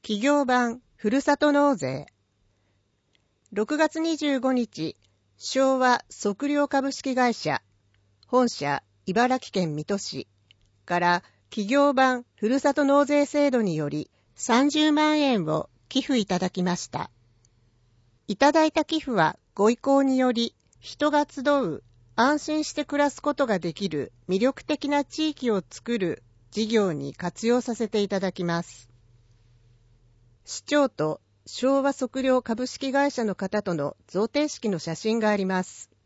企業版ふるさと納税。6月25日、昭和測量株式会社、本社茨城県水戸市から企業版ふるさと納税制度により30万円を寄付いただきました。いただいた寄付はご意向により人が集う安心して暮らすことができる魅力的な地域を作る事業に活用させていただきます。市長と昭和測量株式会社の方との贈呈式の写真があります。